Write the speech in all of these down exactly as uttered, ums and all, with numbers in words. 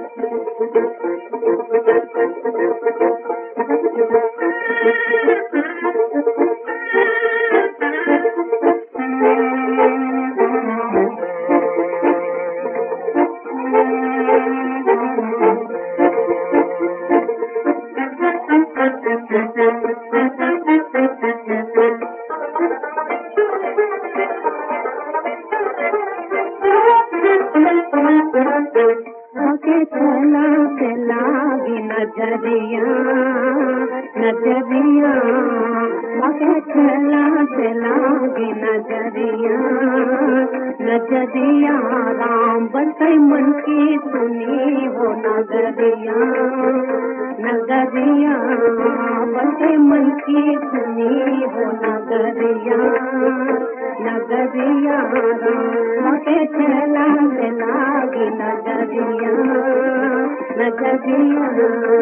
चला चलागी नजरिया नजरिया मगे चला चलागी नजरिया नजरिया राम बसई मन की सुनी हो नगरिया नगरिया बसई मन की सुनी हो नगरिया नगरिया मगे चला चलागी नजरिया नजरिया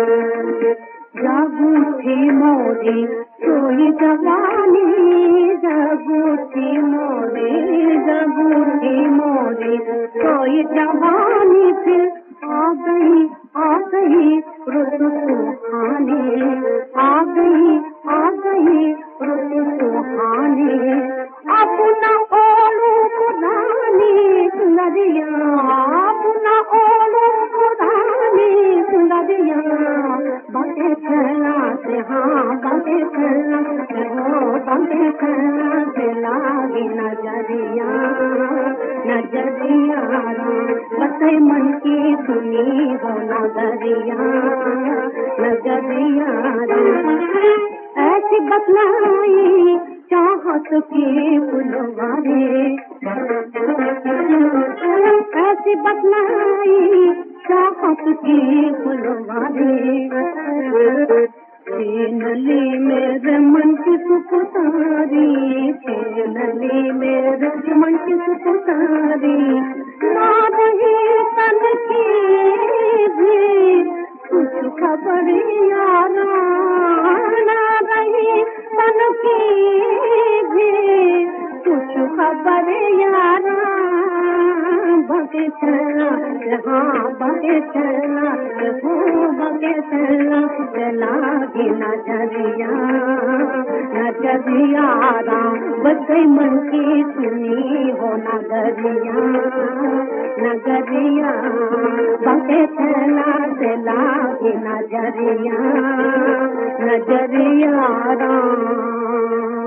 जागू थी मोरी सोई जवानी जागू थी मोरी जागू थी मोरी सोई जवानी फिर आ गई आ गई रुत सुहानी आ गई आ गई रुत सुहानी अपना ओलू पुरानी सुंदरिया अपना ओलू पुरानी सुंदरिया बातें चला से हाँ बातें चला से हो बातें चला से लागी नजरिया नजरिया बसे मन की सुनी हो नजरिया नजरिया ऐसी बतलाई चाहत की फुलवारी ऐसी बतलाई चाहत की फुलवारी नली मेरे मन की सुपुतारी नली मेरे मन की सुपुतारी ना रही तन की भी कुछ खबर यारा ना रही तन की भी कुछ खबर यारा बगे चला हाँ बगे चला हो बगे चला चलागी नजरिया नजरिया राम बसई मन की सुनी हो नगरिया नगरिया बगे चला चलागी नजरिया नजरिया राम।